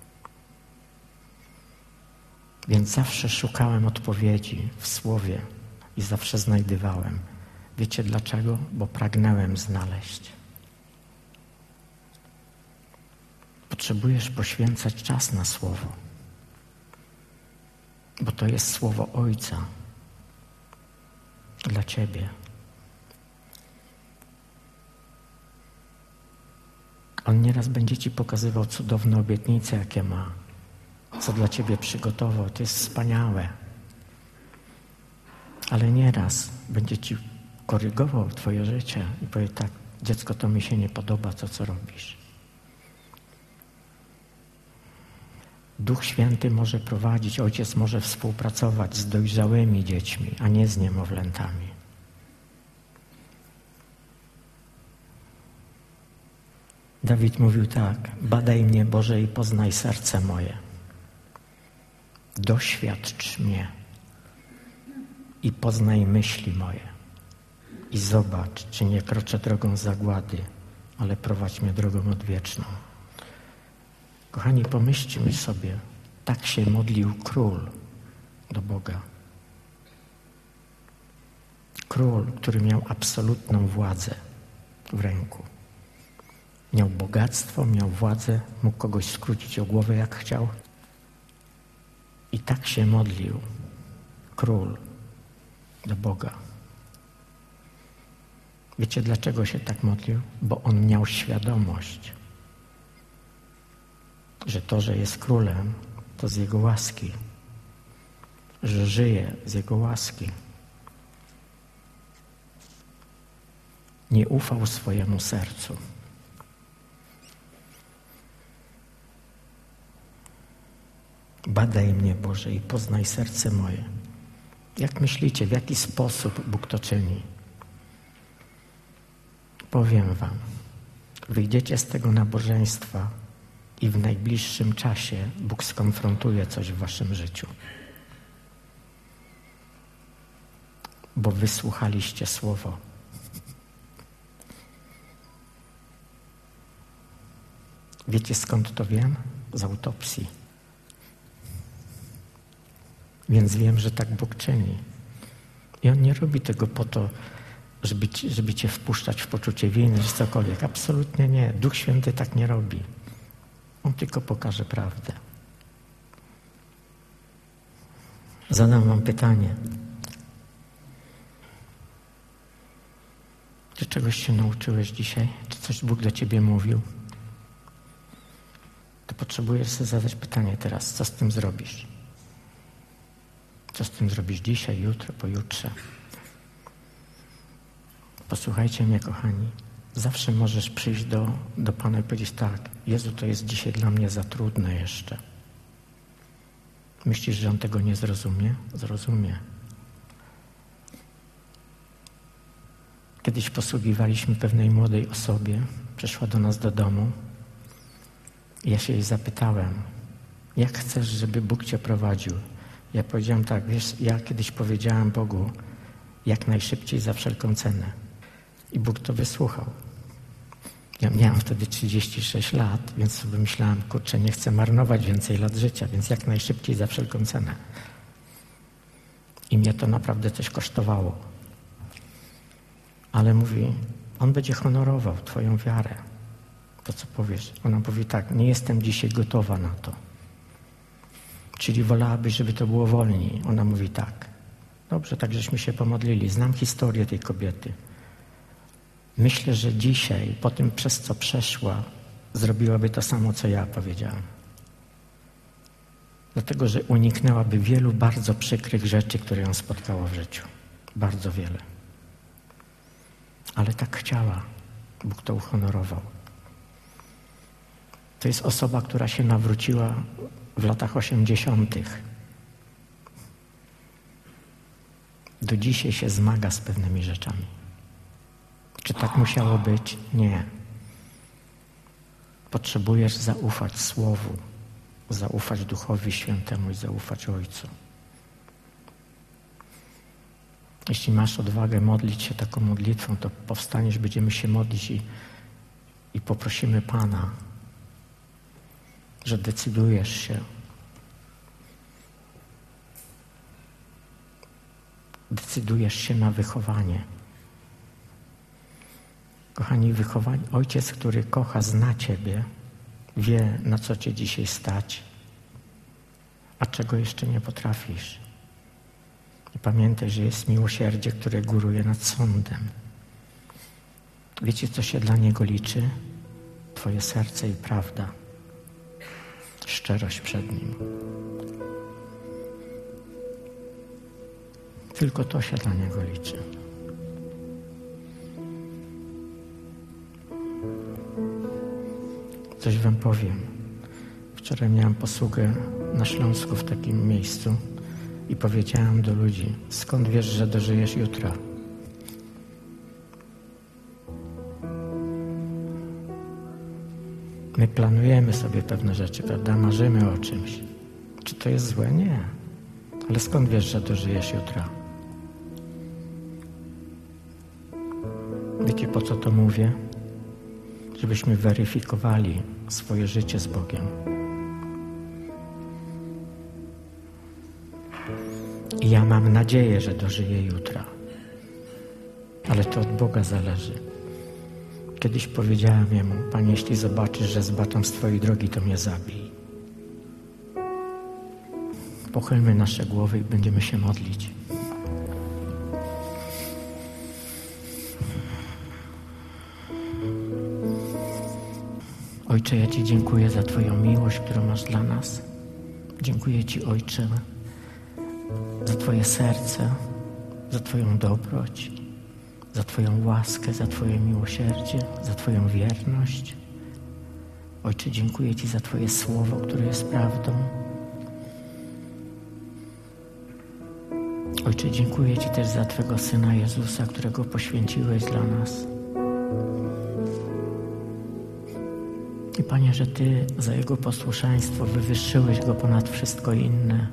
Więc zawsze szukałem odpowiedzi w Słowie i zawsze znajdywałem. Wiecie dlaczego? Bo pragnąłem znaleźć. Potrzebujesz poświęcać czas na Słowo, bo to jest Słowo Ojca dla Ciebie. On nieraz będzie Ci pokazywał cudowne obietnice, jakie ma, co dla Ciebie przygotował. To jest wspaniałe. Ale nieraz będzie Ci korygował Twoje życie i powie tak, dziecko, to mi się nie podoba, to co robisz. Duch Święty może prowadzić, Ojciec może współpracować z dojrzałymi dziećmi, a nie z niemowlętami. Dawid mówił tak, badaj mnie, Boże, i poznaj serce moje. Doświadcz mnie i poznaj myśli moje. I zobacz, czy nie kroczę drogą zagłady, ale prowadź mnie drogą odwieczną. Kochani, pomyślmy sobie, tak się modlił król do Boga. Król, który miał absolutną władzę w ręku. Miał bogactwo, miał władzę, mógł kogoś skrócić o głowę jak chciał. I tak się modlił król do Boga. Wiecie, dlaczego się tak modlił? Bo on miał świadomość, że to, że jest królem, to z Jego łaski, że żyje z Jego łaski. Nie ufał swojemu sercu. Badaj mnie, Boże, i poznaj serce moje. Jak myślicie, w jaki sposób Bóg to czyni? Powiem wam, wyjdziecie z tego nabożeństwa i w najbliższym czasie Bóg skonfrontuje coś w waszym życiu. Bo wysłuchaliście słowo. Wiecie, skąd to wiem? Z autopsji. Więc wiem, że tak Bóg czyni. I On nie robi tego po to, żeby cię wpuszczać w poczucie winy, czy cokolwiek. Absolutnie nie. Duch Święty tak nie robi. On tylko pokaże prawdę. Zadam wam pytanie. Czy czegoś się nauczyłeś dzisiaj? Czy coś Bóg do ciebie mówił? To potrzebujesz sobie zadać pytanie teraz, co z tym zrobisz? Co z tym zrobisz dzisiaj, jutro, pojutrze? Posłuchajcie mnie, kochani. Zawsze możesz przyjść do Pana i powiedzieć tak, Jezu, to jest dzisiaj dla mnie za trudne jeszcze. Myślisz, że On tego nie zrozumie? Zrozumie. Kiedyś posługiwaliśmy pewnej młodej osobie, przyszła do nas do domu. Ja się jej zapytałem, jak chcesz, żeby Bóg cię prowadził? Ja powiedziałem tak, wiesz, ja kiedyś powiedziałem Bogu, jak najszybciej za wszelką cenę. I Bóg to wysłuchał. Ja miałem wtedy 36 lat, więc sobie myślałem, kurczę, nie chcę marnować więcej lat życia, więc jak najszybciej za wszelką cenę. I mnie to naprawdę coś kosztowało. Ale mówi, On będzie honorował twoją wiarę. To, co powiesz. Ona mówi tak, nie jestem dzisiaj gotowa na to. Czyli wolałabyś, żeby to było wolniej. Ona mówi tak. Dobrze, tak żeśmy się pomodlili. Znam historię tej kobiety. Myślę, że dzisiaj, po tym, przez co przeszła, zrobiłaby to samo, co ja powiedziałem. Dlatego, że uniknęłaby wielu bardzo przykrych rzeczy, które ją spotkało w życiu. Bardzo wiele. Ale tak chciała. Bóg to uhonorował. To jest osoba, która się nawróciła w latach 80. Do dzisiaj się zmaga z pewnymi rzeczami. Czy tak musiało być? Nie. Potrzebujesz zaufać Słowu, zaufać Duchowi Świętemu i zaufać Ojcu. Jeśli masz odwagę modlić się taką modlitwą, to powstaniesz, będziemy się modlić i poprosimy Pana, że decydujesz się. Decydujesz się na wychowanie. Kochani, wychowanie. Ojciec, który kocha, zna ciebie, wie, na co cię dzisiaj stać, a czego jeszcze nie potrafisz. I pamiętaj, że jest miłosierdzie, które góruje nad sądem. Wiecie, co się dla Niego liczy? Twoje serce i prawda. Szczerość przed Nim. Tylko to się dla Niego liczy. Coś wam powiem. Wczoraj miałem posługę na Śląsku w takim miejscu i powiedziałem do ludzi, skąd wiesz, że dożyjesz jutra? My planujemy sobie pewne rzeczy, prawda? Marzymy o czymś. Czy to jest złe? Nie. Ale skąd wiesz, że dożyjesz jutra? Wiecie, po co to mówię? Żebyśmy weryfikowali swoje życie z Bogiem. I ja mam nadzieję, że dożyję jutra. Ale to od Boga zależy. Kiedyś powiedziałem Jemu, Panie, jeśli zobaczysz, że zbaczam z Twojej drogi, to mnie zabij. Pochylmy nasze głowy i będziemy się modlić. Ojcze, ja Ci dziękuję za Twoją miłość, którą masz dla nas. Dziękuję Ci, Ojcze, za Twoje serce, za Twoją dobroć, za Twoją łaskę, za Twoje miłosierdzie, za Twoją wierność. Ojcze, dziękuję Ci za Twoje słowo, które jest prawdą. Ojcze, dziękuję Ci też za Twego Syna Jezusa, którego poświęciłeś dla nas. I Panie, że Ty za Jego posłuszeństwo wywyższyłeś Go ponad wszystko inne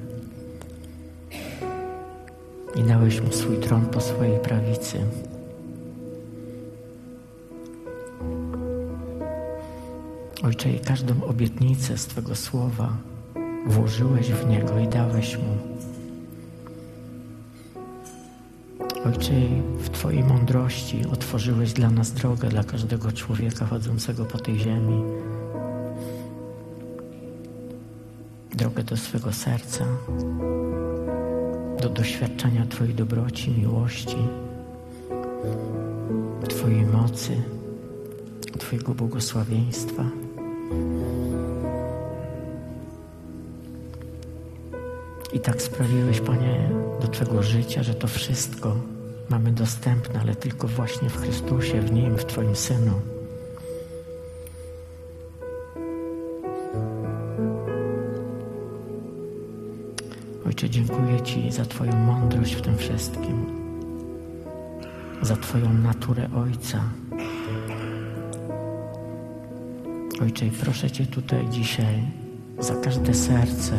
i dałeś Mu swój tron po swojej prawicy. Ojcze, i każdą obietnicę z Twego słowa włożyłeś w Niego i dałeś Mu. Ojcze, w Twojej mądrości otworzyłeś dla nas drogę, dla każdego człowieka chodzącego po tej ziemi. Drogę do swego serca, do doświadczenia Twojej dobroci, miłości, Twojej mocy, Twojego błogosławieństwa. I tak sprawiłeś, Panie, do Twego życia, że to wszystko mamy dostępne, ale tylko właśnie w Chrystusie, w Nim, w Twoim Synu. Ojcze, dziękuję Ci za Twoją mądrość w tym wszystkim, za Twoją naturę Ojca. Ojcze, i proszę Cię tutaj dzisiaj za każde serce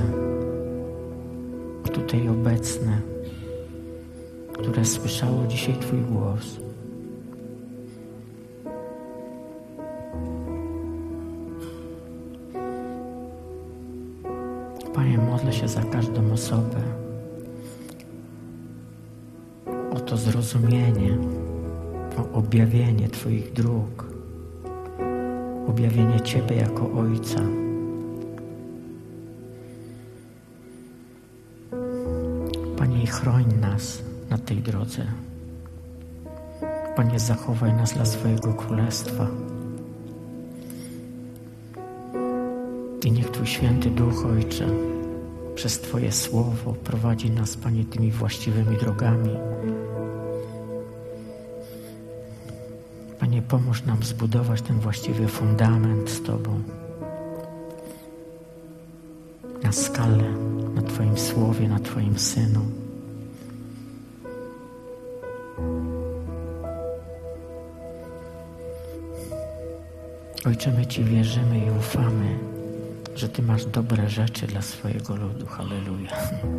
tutaj obecne, które słyszało dzisiaj Twój głos. Panie, modlę się za każdą osobę o to zrozumienie, o objawienie Twoich dróg, objawienie Ciebie jako Ojca. Panie, chroń nas na tej drodze. Panie, zachowaj nas dla swojego Królestwa. I niech Twój Święty Duch, Ojcze, przez Twoje Słowo prowadzi nas, Panie, tymi właściwymi drogami. Panie, pomóż nam zbudować ten właściwy fundament z Tobą. Na skalę, na Twoim Słowie, na Twoim Synu. Ojcze, my Ci wierzymy i ufamy, że Ty masz dobre rzeczy dla swojego ludu. Halleluja.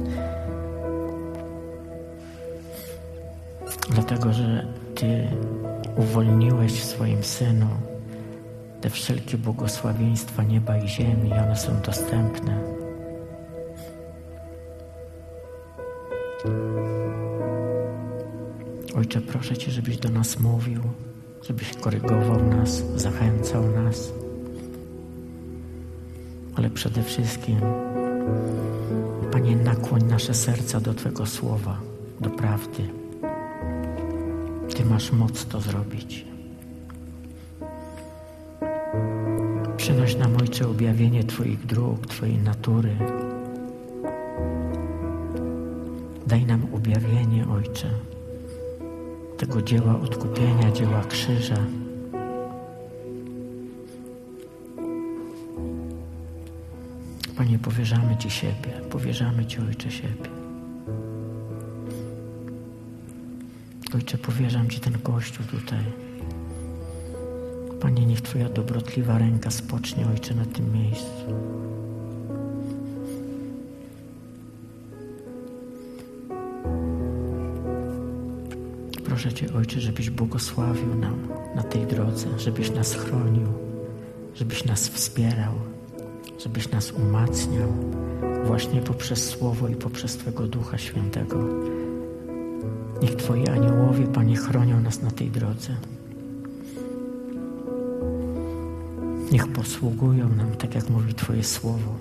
Dlatego, że Ty uwolniłeś w swoim Synu te wszelkie błogosławieństwa nieba i ziemi i one są dostępne. Ojcze, proszę Cię, żebyś do nas mówił, żebyś korygował nas, zachęcał nas, ale przede wszystkim, Panie, nakłoń nasze serca do Twego Słowa, do prawdy. Ty masz moc to zrobić. Przynoś nam, Ojcze, objawienie Twoich dróg, Twojej natury. Daj nam objawienie, Ojcze, tego dzieła odkupienia, dzieła krzyża. Panie, powierzamy Ci siebie, powierzamy Ci, Ojcze, siebie. Ojcze, powierzam Ci ten Kościół tutaj. Panie, niech Twoja dobrotliwa ręka spocznie, Ojcze, na tym miejscu. Proszę Cię, Ojcze, żebyś błogosławił nam na tej drodze, żebyś nas chronił, żebyś nas wspierał, żebyś nas umacniał właśnie poprzez Słowo i poprzez Twego Ducha Świętego. Niech Twoi aniołowie, Panie, chronią nas na tej drodze. Niech posługują nam, tak jak mówi Twoje Słowo,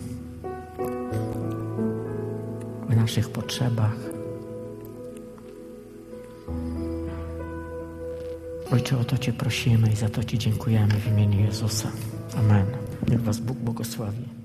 w naszych potrzebach. Ojcze, o to Cię prosimy i za to Ci dziękujemy w imieniu Jezusa. Amen. Niech Was Bóg błogosławi.